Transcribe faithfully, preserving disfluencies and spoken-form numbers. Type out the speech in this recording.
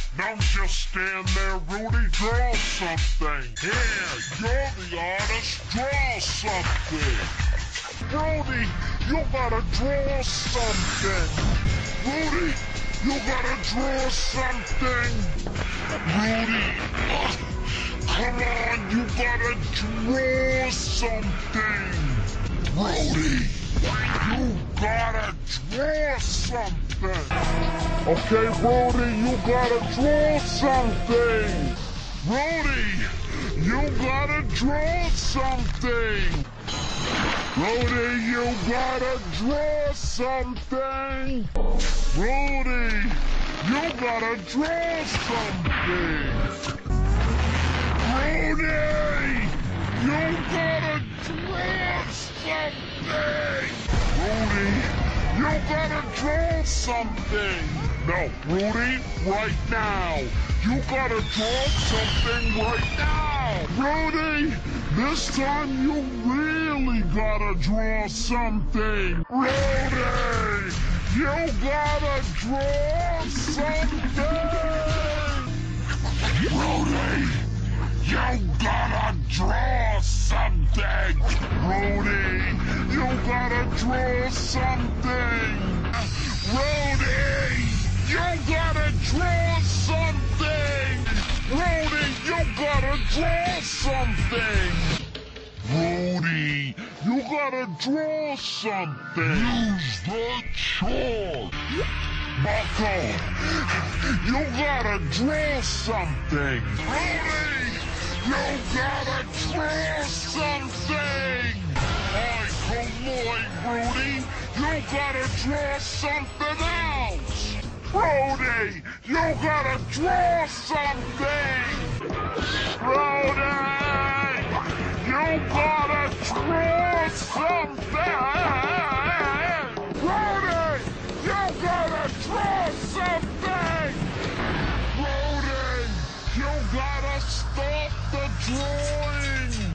Don't just stand there, Rudy. Draw something. Here, you're the artist. Draw something. Rudy, you gotta draw something. Rudy, you gotta draw something. Rudy, uh, come on, you gotta draw something. Rudy, you gotta draw something. Okay, Rudy, you gotta draw something. Rudy, you gotta draw something. Rudy, you gotta draw something. Rudy, you gotta draw something. Rudy, you gotta draw something. Rudy, you gotta draw something. No, Rudy, right now. You gotta draw something right now. Rudy, this time you really gotta draw something. Rudy, you gotta draw something. Rudy, you gotta draw something. Rudy, you gotta draw something. Rudy, you gotta draw something. Rudy, you gotta draw something. Rudy, you gotta draw something. Use the chalk. Bucko, you gotta draw something. Rudy, you gotta draw something. Oi, Colloid, Rudy, you gotta draw something else. Rudy, you gotta draw something. Rudy, you gotta draw something.